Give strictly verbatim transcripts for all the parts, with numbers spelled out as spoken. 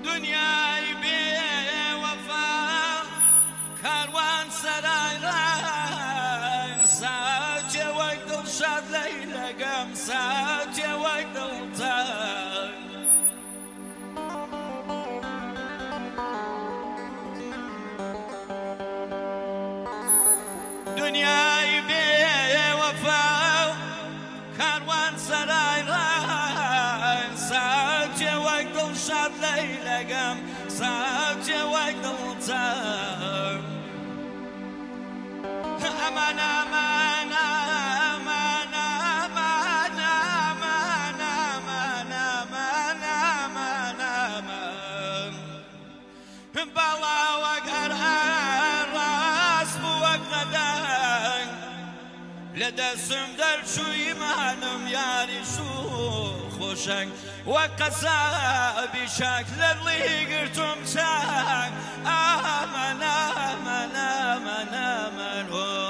دنیای بێ وەفا کاروان سەرای ڕای ساوچێ وەک دڵشاد لەیلەگەم ساوچێ وەک دڵتان دنیای بێ وەفا کاروان سەرای ڕای ساوچێ وەک دڵشاد لەیلەگەم ساوچێ وەک دڵتان ئەمان ئەمان ئەمان ئەمان ئەمان ئەمان ئەمان ئەمان ئەمان بەڵاوەک هەر ڕاست بوو وەک غەدای لەدەستم دەرچووی مانم یاریش و خۆشنگ وەک قەسابی شاک لە دڵی گرتوم چاک ئەمان ئەمان ئەمان ئەمان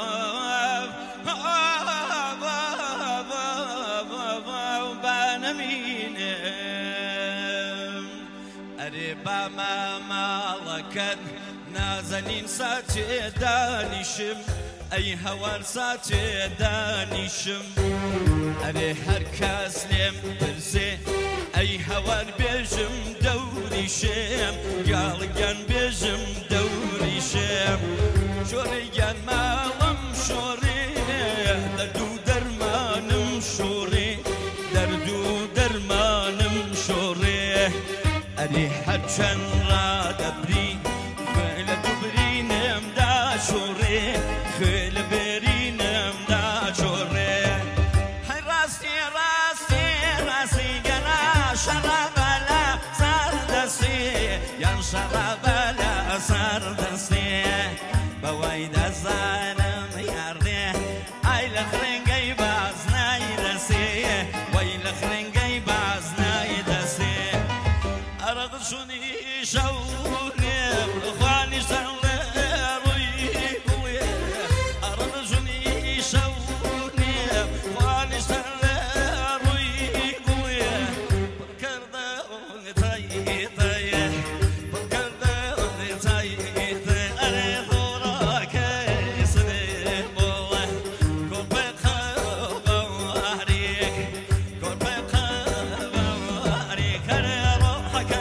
بانەمینم ئەرێ بامە ماڵەکەت نازەنین ساچێ دانیشم ئەی هەوار ساچێ دانیشم ئەرێ هەر کەس لێم پرسێ ئەی هەوار بێژم دەوری شێم گاڵگیان بێژم دەوری شێم شۆڕێگیان ماڵم شۆڕێ دەرد و دەرمانم شۆڕێ دەرد و دەرمانم شۆڕێ ئەرێ هەرچەند ڕادەبری خوێ لە دووبرینمدا شۆڕێ خوێ لە بێرینمدا شۆڕێ هەی ڕاستی ڕاستی ڕاستی گەنا شەڕابە لە سەردەستێ یان شەڕابە لە سەردەستێ بەوەی دەزانم یاڕێ ئای لە خرنگەی باز نایدەسێ وەی لە خرنگەی باز نایدەسێ ئەرەقشونی شەورێ خوانیشتن لێ ڕووی گوڵێ ئەرەقشونی شەورێ خوانیشتن لێ ڕووی گوڵێ پڕکردەوە تایی تایە پڕکردەوە تایی تایە ئەرێ خۆڕاکەی سنێ بۆڵە کۆپە قەوەوارێک کۆپە قەوەوارێک ئەرێ ڕۆحەکە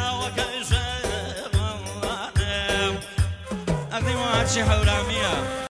شي حورامية